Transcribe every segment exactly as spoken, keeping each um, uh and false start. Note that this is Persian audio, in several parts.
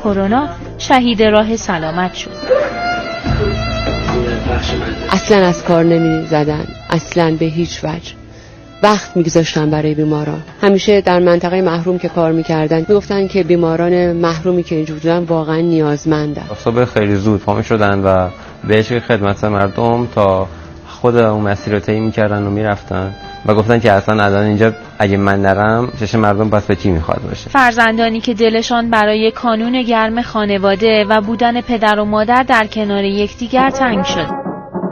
کرونا شهید راه سلامت شد. اصلا از کار نمی زدن، اصلا به هیچ وجه. وقت میگذاشتن برای بیماران. همیشه در منطقه محروم که کار میکردن میگفتن که بیماران محرومی که اینجا بودن واقعا نیازمندن. صبح خیلی زود پا میشدن و به عشق خدمت مردم تا خود اون مسیر رو طی میکردن و میرفتن و گفتن که اصلا الان اینجا اگه من نرم چش مردم پس به کی میخواد باشه. فرزندانی که دلشان برای کانون گرم خانواده و بودن پدر و مادر در کنار یکدیگر تنگ شد.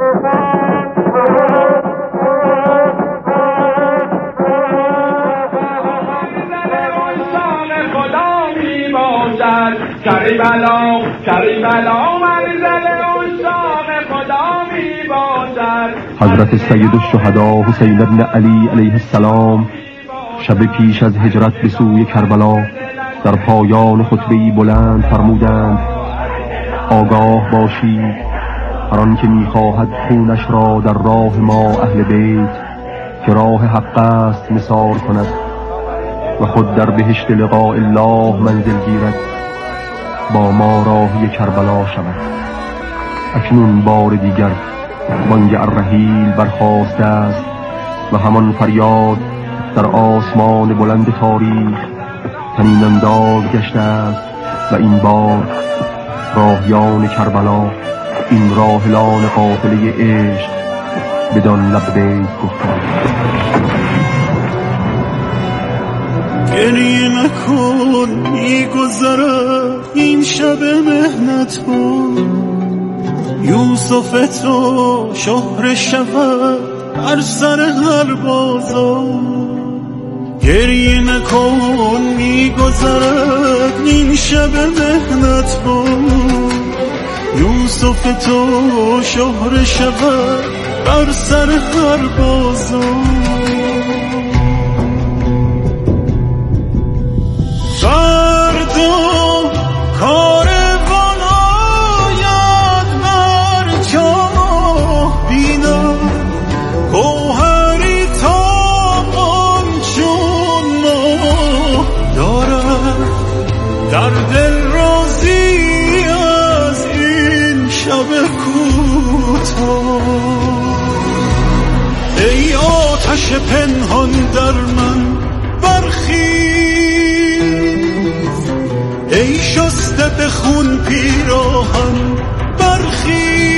کریبلا کریبلا منزل عشاق خدا می باشد. حضرت سید الشهدا حسین بن علی علیه السلام شب پیش از هجرت به سوی کربلا در پایان خطبه‌ای بلند فرمودند: آگاه باشید هر آن که می‌خواهد خونش را در راه ما اهل بیت که راه حق است نثار کند و خود در بهشت لقاء الله منزل گیرد، با ما راهی کربلا شود. اکنون بار دیگر بانگ الرحیل برخاسته است و همان فریاد در آسمان بلند تاریخ طنین انداز گشته است و این بار راهیان کربلا، این راهلان قافله عشق بدان لبیک گفتند: گریه نکن میگذرد این شب مهنت ها، یوسف تو شهر شود بر سر هر بازار. گریه نکن میگذرد این شب مهنت ها، یوسف تو شهر شود بر سر هر بازار. فردا کاروان آید بر جاه بینم، گوهری تمام چون ماه دارد در دل رازی از این شب کوتاه. ای آتش پنهان در من برخیز، ای شسته به خون پیراهن برخیز،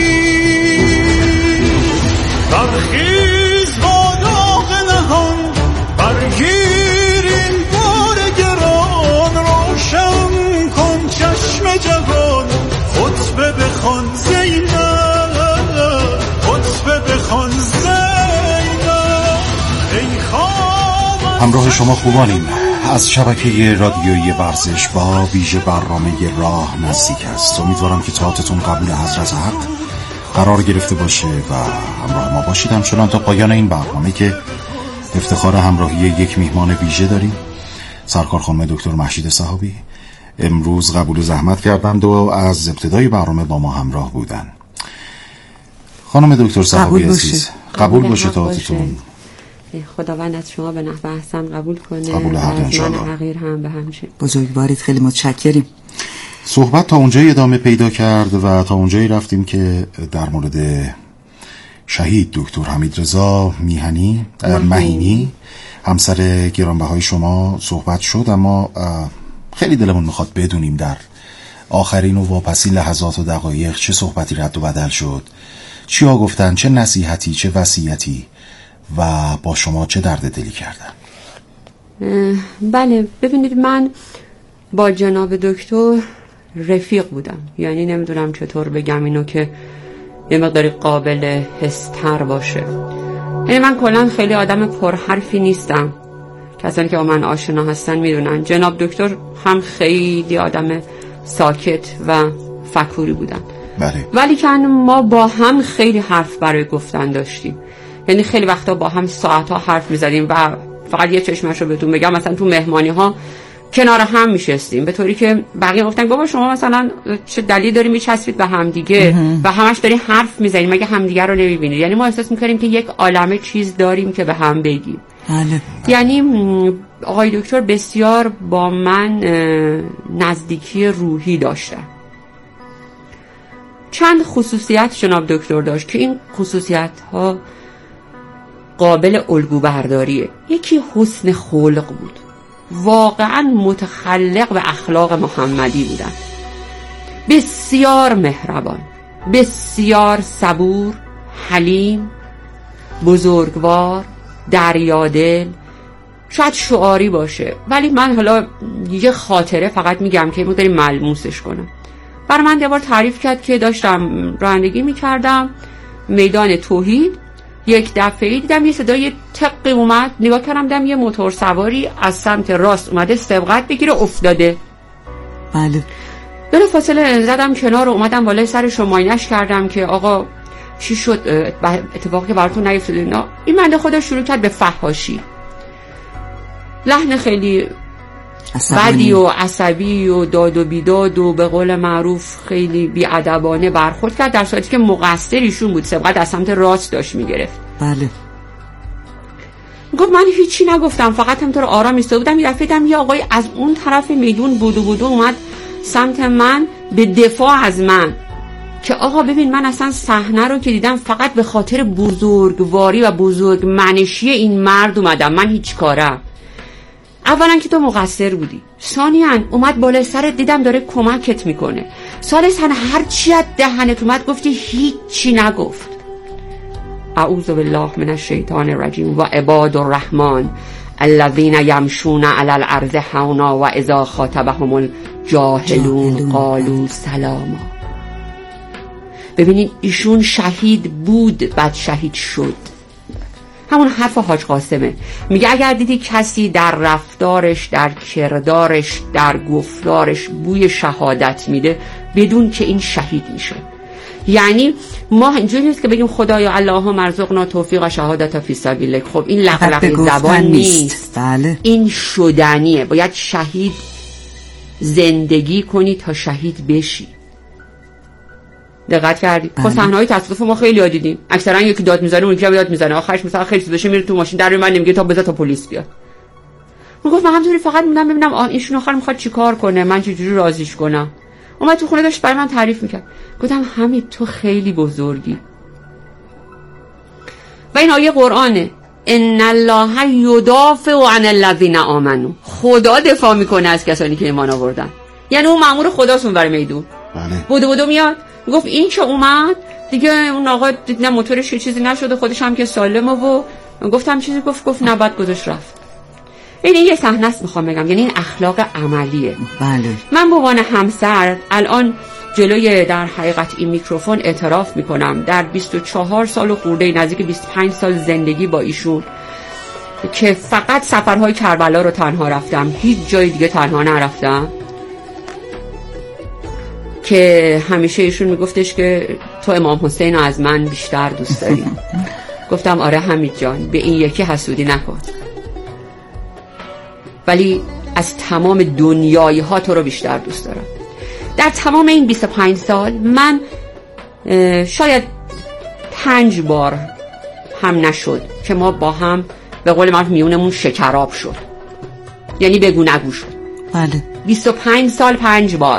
برخیز با داغ نهان برگیر این بار گران، روشن کن چشم جوان خطبه بخوان زینب، خطبه بخوان زینب. ای خواهم همراه شما خوبانیم از شبکه رادیویی ورزش با ویژه برنامه راه نزدیک است. امیدوارم که طاعتتون قبول حضرت حق قرار گرفته باشه و همراه ما باشید همچنان تا پایان این برنامه که افتخار همراهی یک میهمان ویژه داریم، سرکار خانم دکتر مهشید صحابی. امروز قبول زحمت کردند و از ابتدای برنامه با ما همراه بودن. خانم دکتر صحابی عزیز، قبول باشه طاعتتون. خداوند از شما به نحو احسن قبول کنه، قبول از من حقیر هم به همشه. بزرگوارید، خیلی متشکریم. صحبت تا اونجایی ادامه پیدا کرد و تا اونجایی رفتیم که در مورد شهید دکتر حمیدرضا میهنی مهینی همسر گرانبهای شما صحبت شد، اما خیلی دلمون میخواد بدونیم در آخرین و واپسین لحظات و دقایق چه صحبتی رد و بدل شد، چیا گفتن، چه نصیحتی، چه وصیتی و با شما چه درد دلی کردن. بله، ببینید من با جناب دکتر رفیق بودم، یعنی نمیدونم چطور بگم اینو که یه مقداری قابل حستر باشه. یعنی من کلا خیلی آدم پرحرفی نیستم، کسانی که با من آشنا هستن میدونن. جناب دکتر هم خیلی آدم ساکت و فکوری بودن. بله. ولی که ما با هم خیلی حرف برای گفتن داشتیم، یعنی خیلی وقتا با هم ساعتها حرف میزدیم و فقط یه چشمش رو بهتون بگم، مثلا تو مهمانی ها کنار هم میشستیم به طوری که بقیه گفتن بابا شما مثلا چه دلیل داری میچسبید به هم دیگه و همش داری حرف میزنید مگه همدیگه رو نمیبینید. یعنی ما احساس میکردیم که یک عالمه چیز داریم که به هم بگیم. بله. یعنی آقای دکتر بسیار با من نزدیکی روحی داشتن. چند خصوصیت جناب دکتر داشت که این خصوصیت ها قابل الگو برداریه. یکی حسن خلق بود، واقعا متخلق به اخلاق محمدی بودن، بسیار مهربان، بسیار صبور، حلیم، بزرگوار، دریادل. شاید شعاری باشه ولی من حالا یه خاطره فقط میگم که مقداری ملموسش کنم. برای من یه بار تعریف کرد که داشتم رانندگی میکردم میدان توحید، یک دفعه دیدم یه صدای تقی اومد، نگاه کردم دیدم یه موتور سواری از سمت راست اومده سبقت بگیره افتاده. بله. بلا فاصله زدم کنار و اومدم بالای سرش رو معاینش کردم که آقا چی شد، اتفاقی که براتون نیفتاد اینا. این بنده خدا شروع کرد به فحاشی، لحن خیلی بدی و عصبی و داد و بیداد و به قول معروف خیلی بی‌ادبانه برخورد کرد، در صورتی که مقصر ایشون بود، سبقت از سمت راست داشت میگرفت. بله. گفت من هیچی نگفتم، فقط همطور آرام ایستاده بودم. یه دفعه دیدم یه آقای از اون طرف میدون بودو بودو اومد سمت من به دفاع از من که آقا ببین من اصلا صحنه رو که دیدم فقط به خاطر بزرگواری و بزرگ منشی این مرد اومدم، من هیچ کارم. اولا که تو مقصر بودی، ثانیاً اومد بالای سرت دیدم داره کمکت میکنه، ثالثاً هر چی از دهنت اومد گفتی هیچی نگفت. اعوذ بالله من الشیطان الرجیم. و عباد الرحمن الذین یمشون علی الارض هونا و اذا خاطبهم الجاهلون قالوا سلاما. ببینید ایشون شهید بود بعد شهید شد. همون حرف حاج قاسمه، میگه اگر دیدی کسی در رفتارش، در کردارش، در گفتارش بوی شهادت میده بدون که این شهید میشه. یعنی ما اینجوری نیست که بگیم خدایا اللهم ارزقنا توفیق و شهادت فی سبیلک. خب این لقلق زبان نیست، بله. این شدنیه. باید شهید زندگی کنی تا شهید بشی. دقت کردی؟ خب صحنه‌های تصادف ما خیلی ها دیدیم، اکثرا یکی داد میزنه اون یکی داد میزنه، آخرش مثلا خیلی سودشه میره تو ماشین در من نمیگه تا بذار تا پلیس بیاد. من گفتم همونطوری فقط موندم ببینم اینشون آخر میخواد چیکار کنه، من چجوری راضیش کنم. اومد تو خونه داشت برای من تعریف میکرد. گفتم حمید تو خیلی بزرگی. و این آیه قرآنه، ان الله یدافع عن الذین آمنوا. خدا دفاع میکنه از کسانی که ایمان آوردن. یعنی اون مأمور خداست اون برای میدون. بله. بودو بودو میاد گفت این که اومد دیگه اون آقا دیگه موتورش چیزی نشده، خودش هم که سالمه و گفتم چیزی گفت گفت نه بعد گذاشت رفت. این یه صحنه است میخوام بگم، یعنی این اخلاق عملیه. بله. من به عنوان همسر الان جلوی در حقیقت این میکروفون اعتراف میکنم در بیست و چهار سال و خورده نزدیک بیست و پنج سال زندگی با ایشون که فقط سفرهای کربلا رو تنها رفتم، هیچ جای دیگه تنها نرفتم، که همیشه ایشون میگفتش که تو امام حسین از من بیشتر دوست داری. گفتم آره حمید جان به این یکی حسودی نکن، ولی از تمام دنیایی ها تو رو بیشتر دوست دارم. در تمام این بیست و پنج سال من شاید پنج بار هم نشد که ما با هم به قول من میونمون شکراب شد، یعنی بگو نگو شد. بله. بیست و پنج سال پنج بار.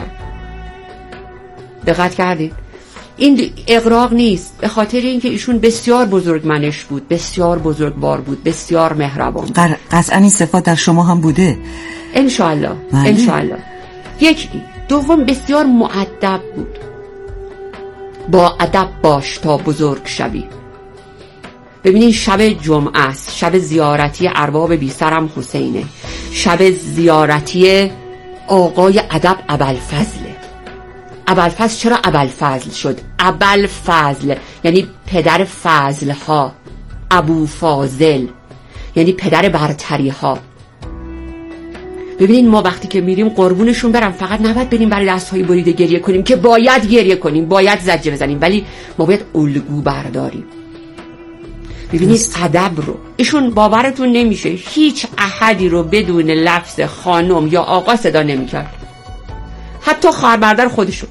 دقت کردید؟ این اغراق نیست، به خاطر اینکه ایشون بسیار بزرگمنش بود، بسیار بزرگوار بود، بسیار مهربان بود. قطعا این صفات در شما هم بوده انشاءالله. بله. انشاءالله. یک دوم بسیار مؤدب بود. با ادب باش تا بزرگ شوی. ببینید شب جمعه است، شب زیارتی ارباب بی سرم حسینه، شب زیارتی آقای ادب ابوالفضل. ابوالفضل چرا ابوالفضل شد؟ ابوالفضل یعنی پدر فضل ها، ابو فاضل یعنی پدر برتری ها. ببینید ما وقتی که میریم قربونشون برم فقط نباید بریم برای دستهای بریده گریه کنیم که باید گریه کنیم، باید زجه بزنیم، ولی ما باید الگو برداریم. ببینید ادب رو ایشون باورتون نمیشه هیچ احدی رو بدون لفظ خانم یا آقا صدا نمیکرد، حتی خواهر برادر خودشون.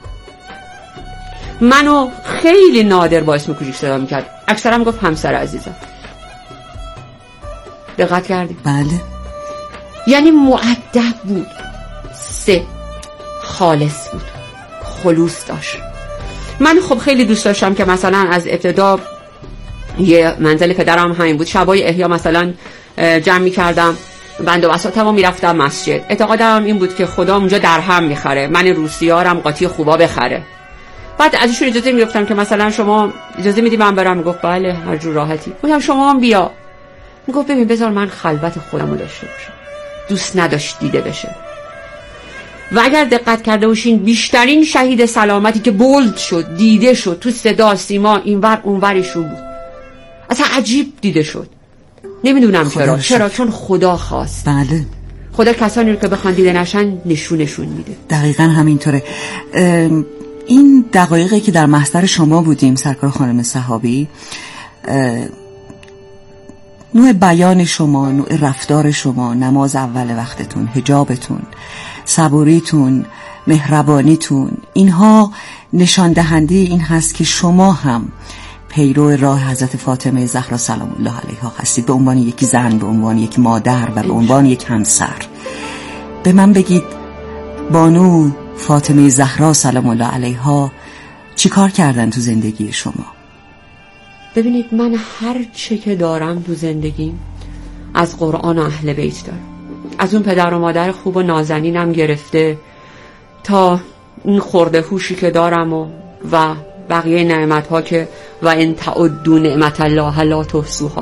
منو خیلی نادر با اسم کوچیک صدا میکرد، اکثرا گفت همسر عزیزم. دقت کردی؟ بله. یعنی مؤدب بود، سه خالص بود، خلوص داشت. من خب خیلی دوست داشتم که مثلا از ابتدا یه منزل پدرم همین بود، شبای احیا مثلا جمع می کردم بند و بساطم و می رفتم مسجد. اعتقادم این بود که خدا اونجا درهم می خره، من روسیارم قاطی خوبا بخره. بعد ازشون اجازه می گرفتم که مثلا شما اجازه میدی من برم؟ میگفت بله هر جور راحتی. گفتم شما هم بیا. میگفت ببین بذار من خلوت خودمو داشته باشم. دوست نداشت دیده بشه. و اگر دقت کرده باشین بیشترین شهید سلامتی که بولد شد، دیده شد تو صدا سیما اینور اونورشون بود. اصلا عجیب دیده شد. نمیدونم چرا. چرا؟ چون خدا خواست. بله. خدا کسانی رو که بخوان دیده نشن نشونشون میده. دقیقاً همینطوره. این دقایقی که در محضر شما بودیم سرکار خانم صحابی، نوع بیان شما، نوع رفتار شما، نماز اول وقتتون، حجابتون، صبوریتون، مهربانیتون، اینها نشان دهنده این هست که شما هم پیرو راه حضرت فاطمه زهرا سلام الله علیها هستید، به عنوان یک زن، به عنوان یک مادر و به عنوان یک همسر. به من بگید بانو فاطمه زهرا سلام الله علیها چی کار کردن تو زندگی شما؟ ببینید من هر چه که دارم تو زندگیم از قرآن و اهل بیت دارم، از اون پدر و مادر خوب و نازنینم گرفته تا این خورده هوشی که دارم و و بقیه نعمت‌ها که و ان تعدوا نعمت الله لا تحصوها.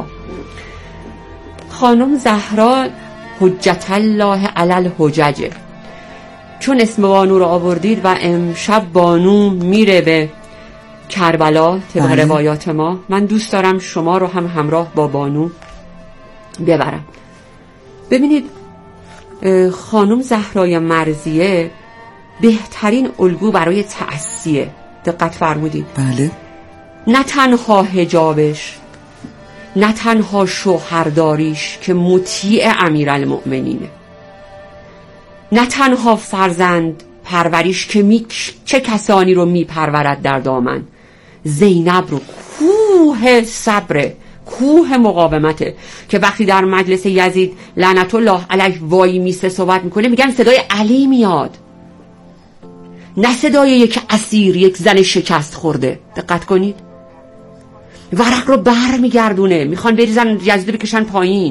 خانم زهرا حجت الله علی الحجج، چون اسم بانو رو آوردید و امشب بانو میره به کربلا طبق روایات ما، من دوست دارم شما رو هم همراه با بانو ببرم. ببینید خانم زهرای مرضیه بهترین الگو برای تأسیه. دقت فرمودید؟ بله. نه تنها حجابش، نه تنها شوهرداریش که مطیع امیرالمؤمنینه، نه تنها فرزند پروریش که می... چه کسانی رو می پرورد در دامن. زینب رو کوه صبره، کوه مقاومته که وقتی در مجلس یزید لعنت الله علیه وای میسه صحبت میکنه میگن صدای علی میاد، نه صدای یک اسیر، یک زن شکست خورده. دقت کنید، ورق رو بر میگردونه، میخوان بریزن یزید بکشن پایین.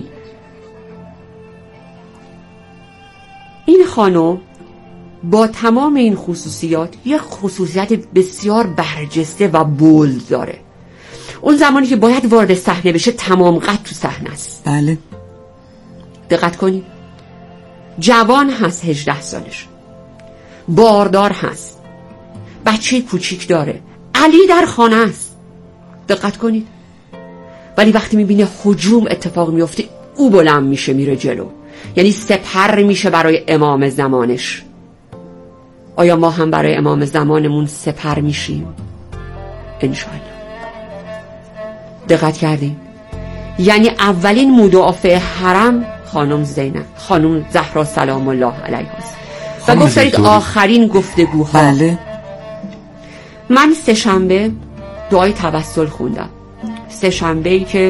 این خانم با تمام این خصوصیات یک خصوصیت بسیار برجسته و بولد داره. اون زمانی که باید وارد صحنه بشه تمام قد تو صحنه است. بله. دقت کنید، جوان هست، هجده سالش، باردار هست، بچه کوچیک داره، علی در خانه است. دقت کنید، ولی وقتی میبینه هجوم اتفاق میفته او بلند میشه میره جلو، یعنی سپر میشه برای امام زمانش. آیا ما هم برای امام زمانمون سپر میشیم؟ انشالله. دقت کردیم؟ یعنی اولین مدافع حرم خانم زینب، خانم زهرا سلام الله علیها است. و گفتید آخرین گفتگوها. بله. من سه شنبه دعای توسل خوندم، سه شنبه‌ای که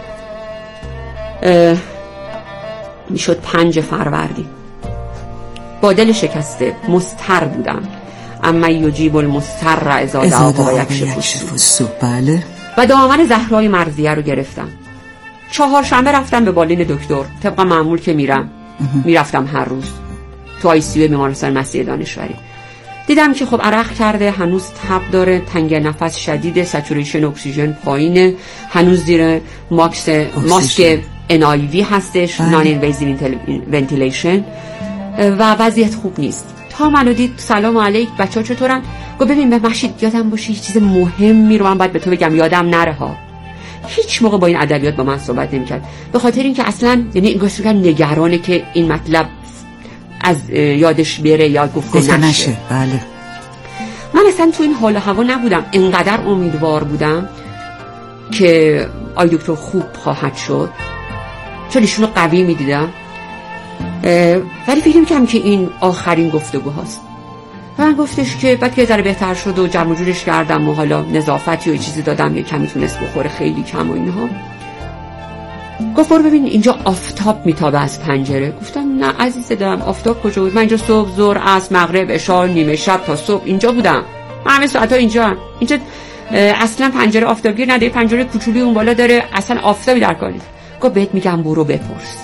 میشد پنج فروردین. با دل شکسته مضطر بودم، اما یجیب المضطر اذا دعاه و یکشف السوء. بله. و دامن زهرای مرضیه رو گرفتم. چهارشنبه رفتم به بالین دکتر، طبق معمول که میرم میرفتم هر روز تو آی سی یو بیمارستان مسیح دانشوری. دیدم که خب عرق کرده، هنوز تب داره، تنگ نفس شدیده، سچوریشن اکسیژن پایینه، هنوز زیر ماکس ماسک ان آی وی هستش، نان اینویزیو ونتیلیشن، و وضعیت خوب نیست. تا منو دید سلام علیک بچه‌ها چطورن؟ گفت ببین به مشید یادم باشه یه چیز مهمی رو من باید به تو بگم، یادم نره ها. هیچ موقع با این ادبیات با من صحبت نمی‌کرد، به خاطر اینکه اصلا یعنی انگار نگرانه که این مطلب از یادش بره یا گفته نشه. نشه. بله. من اصلا تو این حال و هوا نبودم، انقدر امیدوار بودم که آی دکتر خوب خواهد شد، چون ایشونو قوی میدیدم، ولی فکر می‌کردم که این آخرین گفتگو هاست. و من گفتش که بعد که ذره بهتر شد و جمع جورش کردم و حالا نظافتی و چیزی دادم، یه کمی تونست بخوره، خیلی کم و اینها. گفت برو ببین اینجا آفتاب میتابه از پنجره. گفتم نه عزیز دلم، آفتاب کجا بود؟ من اینجا صبح، ظهر، عصر، مغرب، عشا، نیمه شب تا صبح اینجا بودم. من همه ساعتا اینجا هم. اینجا اصلا پنجره آفتابگیر نداره، پنجره کوچولی اون بالا داره، اصلا آفتابی در کار نیست. گفت بهت میگم برو بپرس.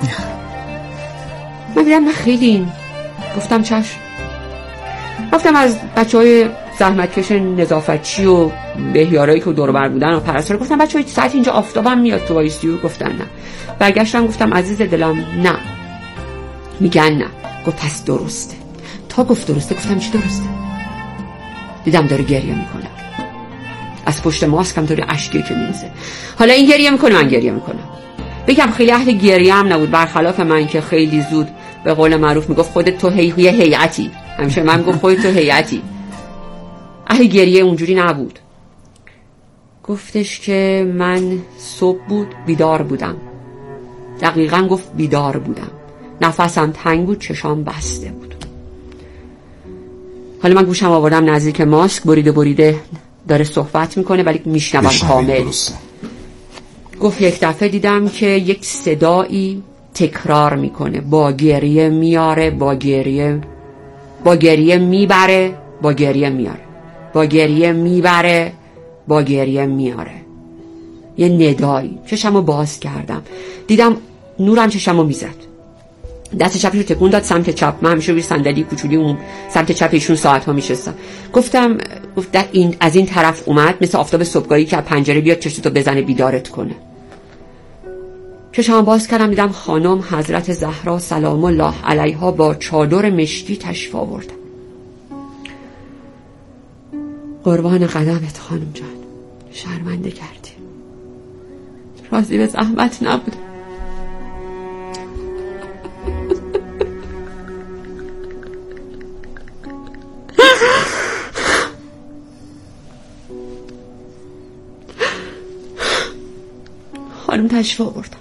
من دیدم من خیلی این گفتم چشم. گفتم از بچهای زحمتکش نظافتچی و بهیارایی که دور بر بودن و پرستار، گفتم بچه‌ها ساعت اینجا آفتابم میاد تو وایسیو؟ گفتن نه. برگشتم گفتم عزیز دلم نه. میگن نه. گفت پس درسته. تا گفت درسته گفتم چی درسته؟ دیدم داره گریه میکنه، از پشت ماسکم داره اشکی که میریزه. حالا این گریه میکنه، من گریه میکنم. بگم خیلی اهل گریه هم نبود، برخلاف من که خیلی زود به قول معروف میگفت خودت تو هی یه هیئتی. همیشه من میگم خودت تو هیئتی. اهل گریه اونجوری نبود. گفتش که من صبح بود بیدار بودم. دقیقاً گفت بیدار بودم. نفسم تنگ بود، چشام بسته بود. حالا من گوشم آوردم نزدیک ماسک، بریده بریده داره صحبت میکنه ولی میشنوم کامل. گفت یک دفعه دیدم که یک صدایی تکرار میکنه، با گریه میاره، با گریه با گریه میبره، با گریه میاره، با گریه میبره، با گریه میاره. یه ندایی. چشمو باز کردم، دیدم نورم چشمو میزد. دست چپشو تکون داد سمت چپ. من همیشه روی صندلی کوچولی اون سمت چپ ایشون ساعت ها میشستم. گفتم گفت این از این طرف اومد، مثل آفتاب صبحگاهی که از پنجره بیاد چشتو بزنه بیدارت کنه. چشمو باز کردم، دیدم خانم حضرت زهرا سلام الله علیها با چادر مشکی تشریف آوردن. قربان قدمت خانم جان، شرمنده کردی، راضی به زحمت نبود. خانم تشریف آوردن.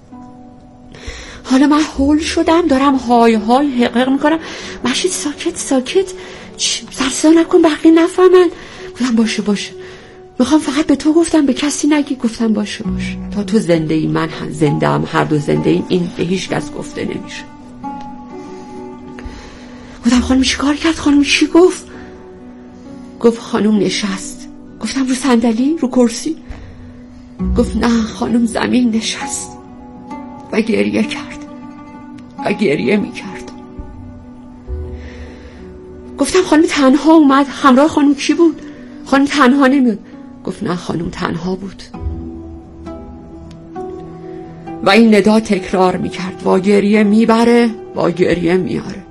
حالا من هول شدم، دارم های های حقیق میکنم. مشید ساکت ساکت، سرسا نکن بقیه نفهمن. گفتم باشه باشه، میخوام فقط به تو گفتم به کسی نگی. گفتم باشه باشه، تا تو زنده ای من زنده ام، هر دو زنده ایم، این به هیچ کس گفته نمیشه. گفتم خانم چی کار کرد؟ خانم چی گفت؟ گفت خانم نشست. گفتم رو صندلی رو کرسی؟ گفت نه خانم زمین نشست و گریه کرد و گریه میکرد. گفتم خانم تنها اومد؟ همراه خانم کی بود؟ خانم تنها نمیاد. گفت نه خانم تنها بود و این ندا تکرار میکرد، با گریه میبره، با گریه میاره.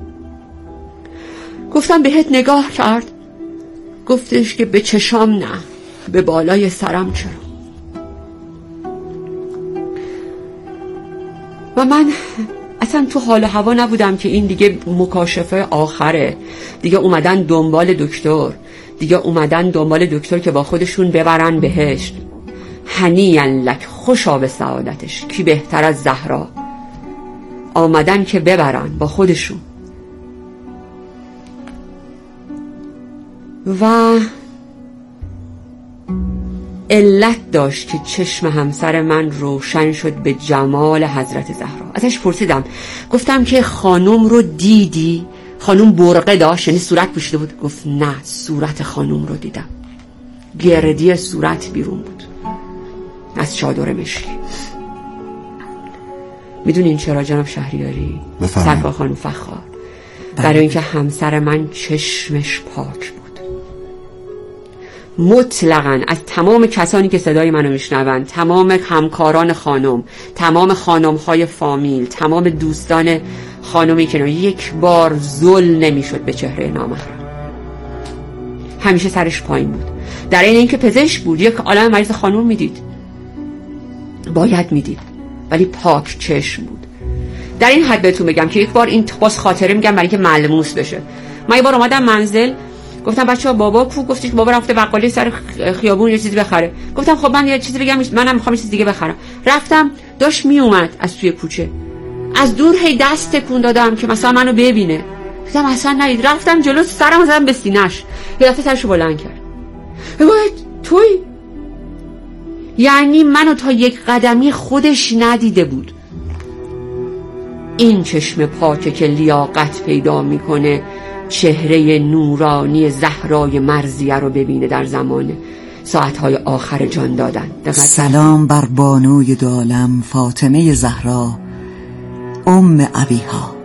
گفتم بهت نگاه کرد؟ گفتش که به چشام نه، به بالای سرم چرا. و من اصلا تو حال و هوا نبودم که این دیگه مکاشفه آخره، دیگه اومدن دنبال دکتر، دیگه اومدن دنبال دکتر که با خودشون ببرن بهشت. هنیئا لک، خوشا به سعادتش، کی بهتر از زهرا. آمدن که ببرن با خودشون. و علت داشت که چشم همسر من روشن شد به جمال حضرت زهرا. ازش پرسیدم، گفتم که خانم رو دیدی؟ خانم برقه داشت، یعنی صورت پوشیده بود؟ گفت نه، صورت خانم رو دیدم، گردی صورت بیرون بود از چادر مشکی. میدونین چرا جناب شهریاری؟ سرکار خانم فخار؟ برای اینکه همسر من چشمش پاک بود. مطلقاً از تمام کسانی که صدای منو میشنون، تمام همکاران خانم، تمام خانم‌های فامیل، تمام دوستان خانمی که یک بار ظلم نمیشد به چهره نامحرم. همیشه سرش پایین بود. در این اینکه پزشک بود، یک عالم مریض خانم میدید، باید میدید، ولی پاک چشم بود. در این حد بهتون بگم که یک بار این باز خاطره میگم برای اینکه ملموس بشه. من یک بار اومدم منزل، گفتم بچه‌ها بابا کو؟ گفتش بابا رفته بقالی سر خیابون یه چیزی بخره. گفتم خب من یه چیزی بگم، منم میخوام یه چیز دیگه بخرم. رفتم، داشت میومد از توی کوچه، از دور هی دست تکون دادم که مثلا منو ببینه. گفتم اصلا نرید. رفتم جلو، سرم زدم به سینه‌اش، یه دفعه سرشو بلند کرد. بگو توی یعنی منو تا یک قدمی خودش ندیده بود. این چشم پاکه که لیاقت پیدا میکنه چهره نورانی زهرای مرضیه رو ببینه در زمان ساعتهای آخر جان دادن. سلام بر بانوی دو عالم فاطمه زهرا ام ابیها.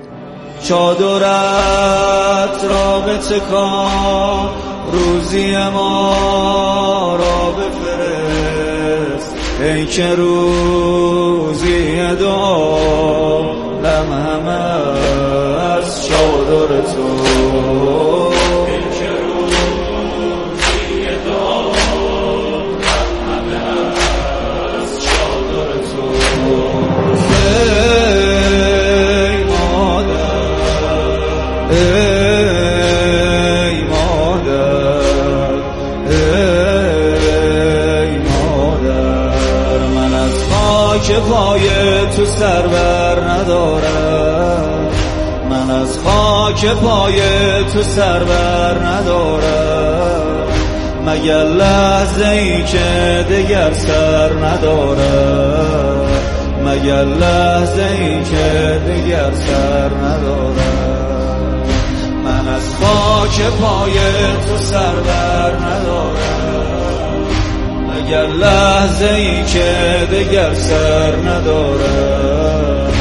چادرت را بتکان روزی ما را بفرست، ای که روزی دعا لمهم از چادر تو. که پای تو سر بر ندارم، من از خاک پای تو سر بر ندارم، مگر لحظه ای که دگر سر ندارم، مگر لحظه ای که دگر سر ندارم. من از خاک پای تو سر بر ندارم، مگر لحظه ای که دگر سر ندارم.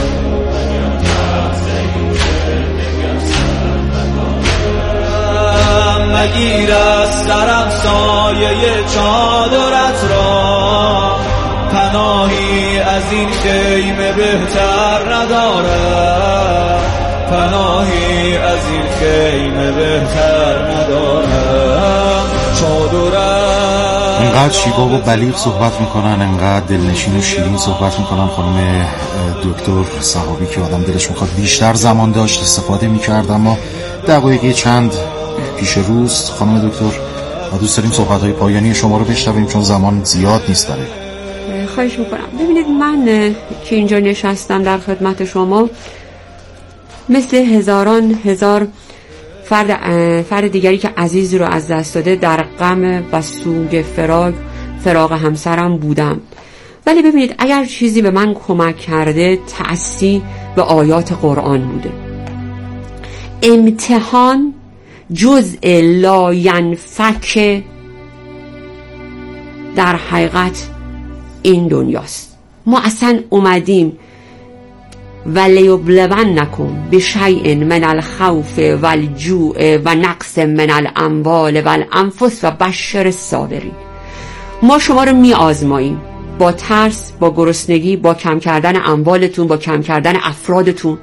مگیر از سرم سایه چادرت را، پناهی از این خیمه بهتر ندارم، پناهی از این خیمه بهتر ندارم. چادرت انقدر شیوا و بلیغ صحبت میکنن، انقدر دلنشین و شیرین صحبت میکنن خانم دکتر صحابی که آدم دلش میخواد بیشتر زمان داشت استفاده میکرد. اما دقایقی چند پیش روز خانم دکتر ما دوست داریم صحبت های پایانی شما رو بشنویم چون زمان زیاد نیست داره. خواهش میکنم. ببینید من که اینجا نشستم در خدمت شما مثل هزاران هزار فرد فرد دیگری که عزیزی رو از دست داده در غم و سوگ فراق فراق همسرم بودم. ولی ببینید اگر چیزی به من کمک کرده تأسی به آیات قرآن بوده. امتحان جزء لا ینفک در حقیقت این دنیاست. ما اصلا اومدیم ولیبلونکم بشیء من الخوف والجوع و نقص من الاموال والانفس و بشر الصابرین. ما شما رو می آزماییم با ترس، با گرسنگی، با کم کردن اموالتون، با کم کردن افرادتون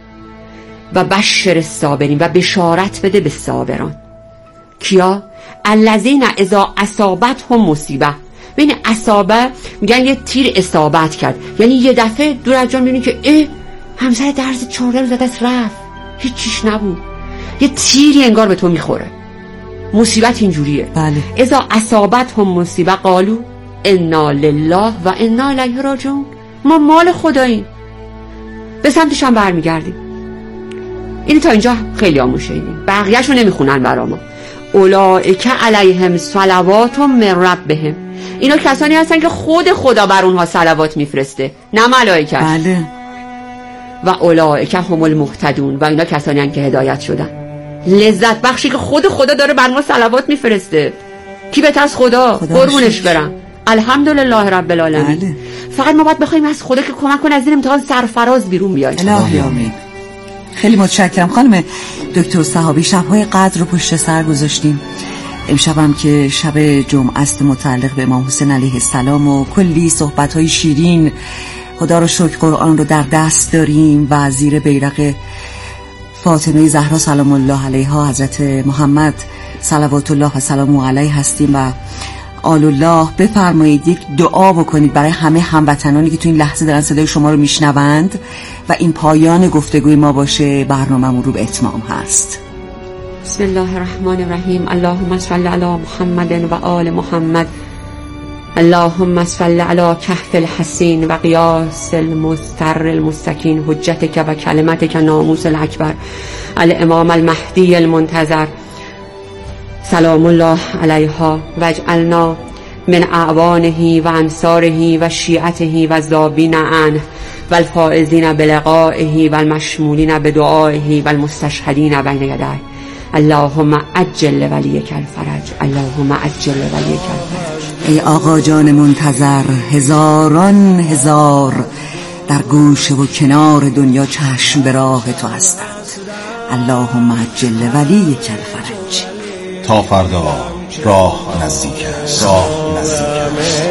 و بشر الصابرین و بشارت بده به صابران. کیا؟ الذین اذا اصابتهم مصیبه. ببین اصابه میگن یه تیر اصابت کرد، یعنی یه دفعه دور از جان میبینی که اه همسر درز چهارده روز دست رفت، هیچ چیش نبود، یه تیری انگار به تو میخوره. مصیبت اینجوریه. بله. اذا اصابتهم مصیبه قالوا انا لله و انا الیه راجعون. ما مال خداییم، به سمتش هم برمیگردیم. این تا اینجا خیلی آموشیدیم، بقیه‌شو نمیخونن برامون. اولئک علیهم صلوات من ربهم. اینا کسانی هستن که خود خدا بر اونها صلوات میفرسته، نه ملائکه. بله. و اولئک هم المهتدون. و اینا کسانی هستن که هدایت شدن. لذت بخشی که خود خدا داره بر ما صلوات میفرسته. کی بهتر از خدا؟ قربونش برم. الحمدلله رب العالمین. بله. فقط ما باید بخوایم از خدا که کمک کنه از این امتحان سرفراز بیرون بیایم. الهی آمین. خیلی متشکرم خانم دکتر صحابی. شب‌های قدر رو پشت سر گذاشتیم. امشبم که شب جمعه است متعلق به امام حسین علیه السلام و کلی صحبت‌های شیرین، خدا رو شکر قرآن رو در دست داریم و زیر بیرق فاطمه زهرا سلام الله علیها حضرت محمد صلوات الله و سلام علیه هستیم و آل الله. بفرمایید یک دعا بکنید برای همه هموطنانی که تو این لحظه دارن صدای شما رو میشنوند و این پایان گفتگوی ما باشه. برنامه‌مون رو به اتمام هست. بسم الله الرحمن الرحیم. اللهم صل علی محمد و آل محمد. اللهم صل علی کهف الحسین و قیاس المستر المستکین حجتک و کلمتک ناموس الاکبر الامام المهدی المنتظر سلام الله علیها و اجعلنا من اعوانه و انصاره و شیعته و الذابین عنه و الفائزین بلقائه و المشمولین بدعائه و المستشهدین بین یدیه. اللهم عجل ولیک الفرج، اللهم عجل ولیک الفرج. ای آقا جان منتظر، هزاران هزار در گوشه و کنار دنیا چشم به راه تو هستند. اللهم عجل ولیک الفرج. تا فردا راه نزدیک است، راه نزدیک است.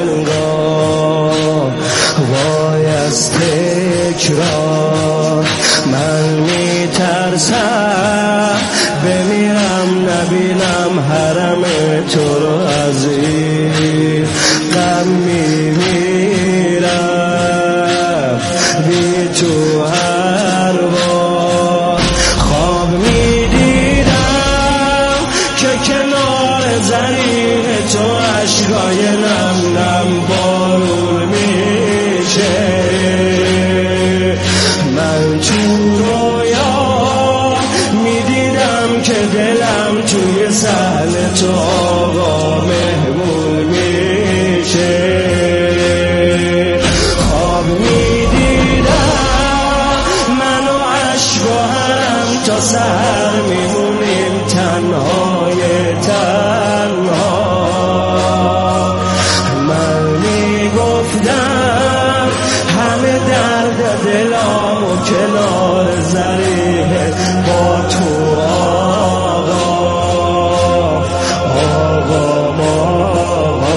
وای از تکرار من میترسم بمیرم نبینم حرم تو رو از این غم میمیرم بی تو هر بار خواب میدیدم که کنار زمین تو عشقای نم نم بارون میشه. من تو رویا میدیدم که دلم توی صحن تو آقا مهمون میشه. خواب میدیدم من و عشق و حرم تا سحر میمونیم تنهای تنها. من میگفتم همه درد دلام و کنار زریح با تو آقا آقا آقا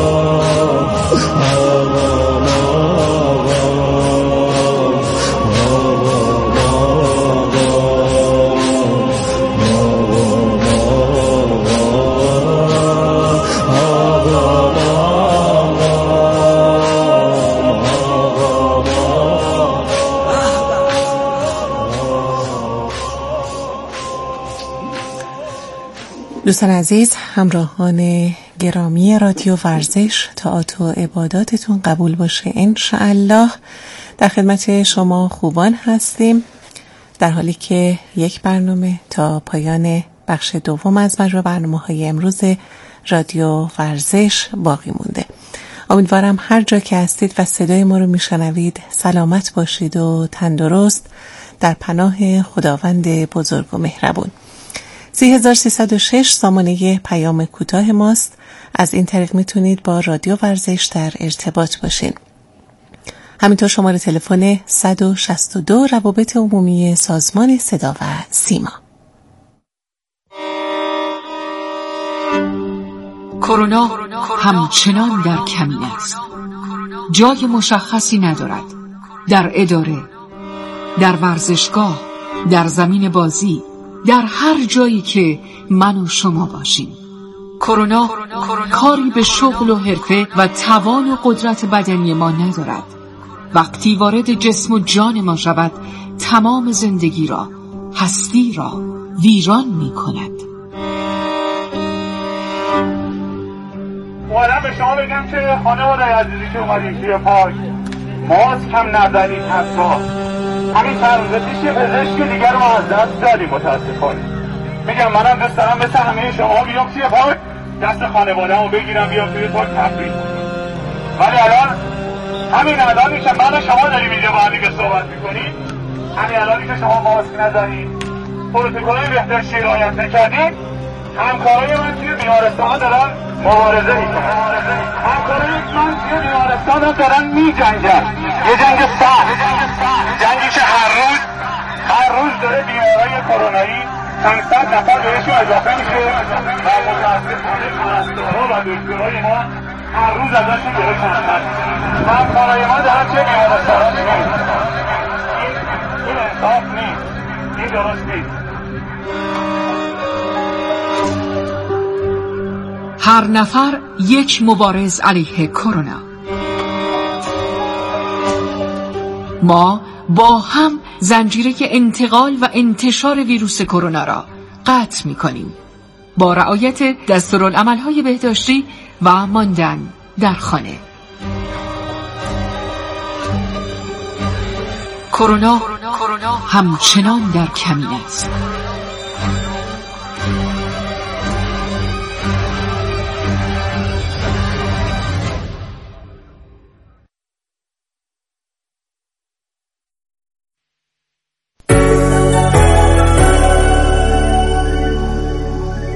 دوستان عزیز، همراهان گرامی رادیو ورزش، طاعات و عباداتتون قبول باشه انشاءالله. در خدمت شما خوبان هستیم، در حالی که یک برنامه تا پایان بخش دوم از مجموع برنامه‌های امروز رادیو ورزش باقی مونده. امیدوارم هر جا که هستید و صدای ما رو میشنوید سلامت باشید و تندرست در پناه خداوند بزرگ و مهربون. سی هزار سیصد و شش سامانه پیام کوتاه ماست. از این طریق میتونید با رادیو ورزش در ارتباط باشین. همینطور شماره تلفن صد و شصت و دو روابط عمومی سازمان صدا و سیما. کرونا همچنان در کمین است. جای مشخصی ندارد. در اداره، در ورزشگاه، در زمین بازی، در هر جایی که من و شما باشیم. کرونا کاری به شغل و حرفه و توان و قدرت بدنی ما ندارد. وقتی وارد جسم و جان ما شود، تمام زندگی را، هستی را ویران می کند. اومدم به شما بگم که خانواده عزیزی که اومدیم توی پارک ماسک هم نزنید. حتی همین چند روز پیش یه پزشکی دیگر رو از دست دادیم متاسفانه. میگم منم دوست دارم مثل همه شما بیام توی پارک دست خانواده‌مو بگیرم بیام توی پارک تفریح. ولی الان همین الانی که من و شما داریم اینجا با هم دیگه صحبت میکنیم، همین الانی که شما ماسک نزنید، پروتکل‌های بهداشتی رعایت نکردید، همکارای من توی بیمارستان‌ها دارن مبارزه میکنن. همکارای من توی بیمارستان هم دارن میجنگن. یه جنگ سخت، جنگی که هر روز هر روز داره بیمارای کرونایی چند صد نفر بهشون اضافه میشه و متاسفانه پرستارها و دکترهای ما هر روز ازشون داره کمتر. همکارای ما دارن چه بیمارستان‌ها میکنن. این انصاف نیست، این درست نیست. هر نفر یک مبارز علیه کرونا. ما با هم زنجیره انتقال و انتشار ویروس کرونا را قطع می‌کنیم با رعایت دستورالعمل‌های بهداشتی و ماندن در خانه. کرونا همچنان در کمین است.